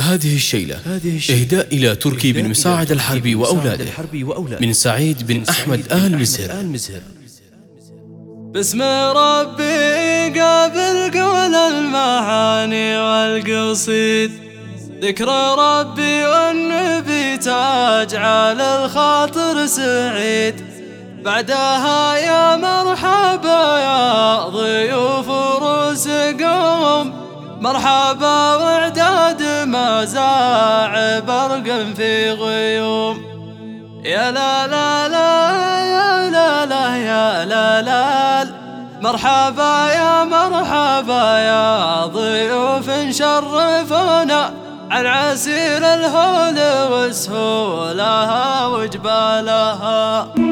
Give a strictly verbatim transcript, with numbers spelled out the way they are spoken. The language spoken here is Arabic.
هذه الشيلة إهداء إلى تركي بن مساعد الحربي وأولاده من سعيد بن أحمد آل مزهر. باسم ربي قابل قول المعاني والقصيد، ذكر ربي والنبي تاج على الخاطر سعيد. بعدها يا مرحبا يا ضيوف روس قوم، مرحبا واعداد مزاع برق في غيوم. يا لا لا لا يا لا لا يا لا لا، مرحبا يا مرحبا يا ضيوف شرفونا عن عسير الهول وسهولها وجبالها.